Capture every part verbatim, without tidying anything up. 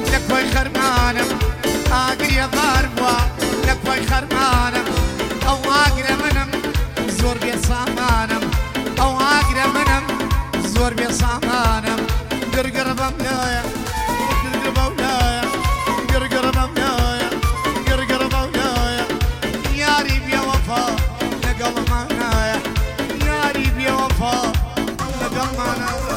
لەکۆی خەرمانم ئاگریە بار بووە لەکۆی خەرمانم ئەو ئاگرە منم زۆر بێ سامانم ئەو ئاگرە منم زۆر بێ سامانم گرگڕ بەم لایە گرگڕ بەو لایە گرگڕ بەم لایە گرگڕ بەو لایە یاری بێوەفا لەگەڵمانایە یاری بێوەفا لەگەڵمانایە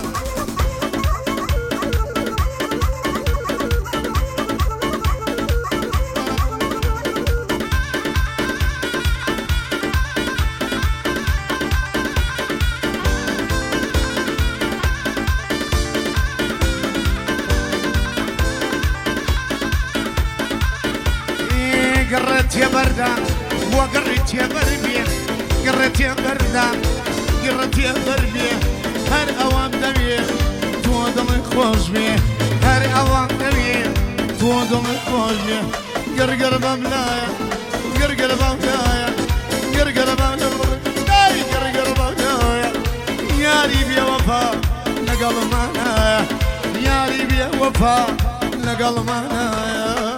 قررت يا بردان وقررت يا بربيه قررت يا بردان قررت يا بربيه هر اوام دميه تو دم خوش بيه هر اوام دميه تو دم خوش بيه قرقر بملايا قرقر بملايا قرقر بملايا قرقر بملايا يا ريب يا وفا نقل معنايا يا ريب يا وفا نقل معنايا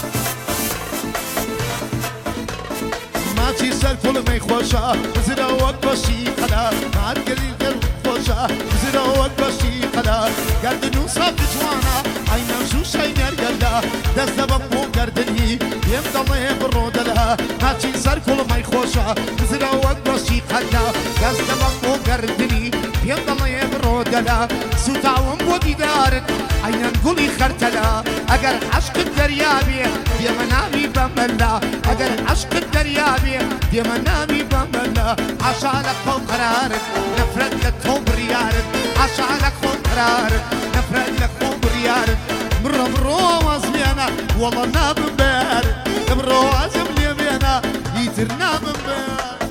ماچی سر کل می خوشا زیرا وقت باشی خدا مار گلی دل خوشا زیرا وقت باشی خدا گردنو صاف جوانا اینا شو شاینر گردا دست بمو گردنی یم دمه برو دلها ماچی سر کل می خوشا زیرا وقت باشی خدا دست بمو گردنی یم دمه برو دلها سوتاوم بو دیدارن اینا گلی خرتلا اگر عشق دریابی یم نامی بملا اگر عشق دریابی یم نامی بملا عشالك فوق قرارك نفرد لك فوق بريارك عشالك فوق قرارك نفرد لك فوق بريارك مرة مرة وازمينا والله نابن بارك مرة وازم لي بينا يترنا من بارك